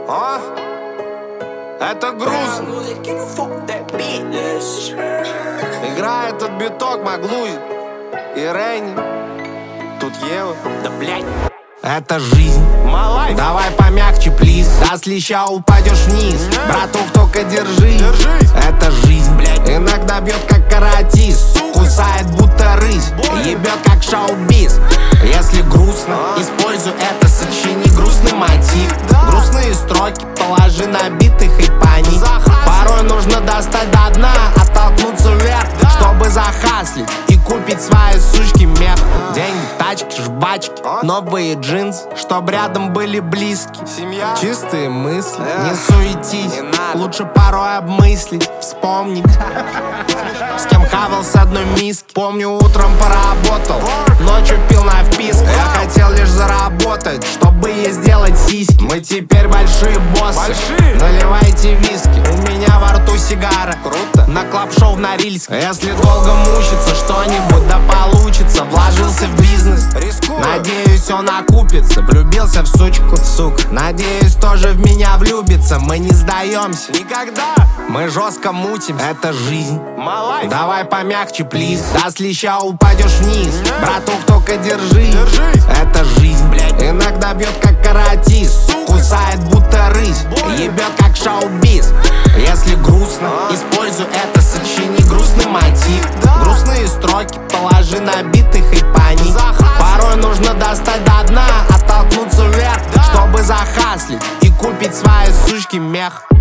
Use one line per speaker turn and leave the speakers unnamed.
А? Это грустно. Играет этот биток Маглузи и Рейни. Тут Ева. Да блять.
Это жизнь,
Малай.
давай помягче, плиз. Да с леща упадешь вниз. Братух, только держись. Это жизнь,
блядь.
Иногда бьет как каратист, кусает будто рысь, ебет как шоу-биз. Если грустно, используй это, сочини грустный мотив. Грустные строки положи на бит и хайпани. Порой нужно достать до дна, оттолкнуться вверх, чтобы захаслить и купить свои сучки мех. Деньги, тачки, жбачки, новые джинсы, чтоб рядом были близкие.
Семья.
Чистые мысли, не суетись,
не надо.
лучше порой обмыслить, вспомнить, с кем хавал с одной миски. Помню, утром поработал, ночью пил на вписк. Я хотел лишь заработать, чтобы ей сделать сиськи. Мы теперь большие боссы,
Большие.
наливайте виски. У меня во рту сигара,
Круто.
на клаб-шоу в Норильске. Если долго мучиться, что-нибудь да получится. Вложился в бизнес,
Рискую.
надеюсь, он окупится. Влюбился в сучку, сука, надеюсь, тоже в меня влюбится. Мы не сдаемся,
Никогда.
мы жестко мутим. Это жизнь,
Малай.
давай помягче, плиз. Да с леща упадешь вниз. Братух, только держись.
Держись.
Это жизнь,
Блядь.
иногда бьет как каратист, кусает будто рысь, ебет как шоу-биз. Если грустно, используй это, сочини грустный мотив. Грустные строки положи на бит и хайпани. Порой нужно достать до дна, оттолкнуться вверх, чтобы захаслить и купить свои сучки мех.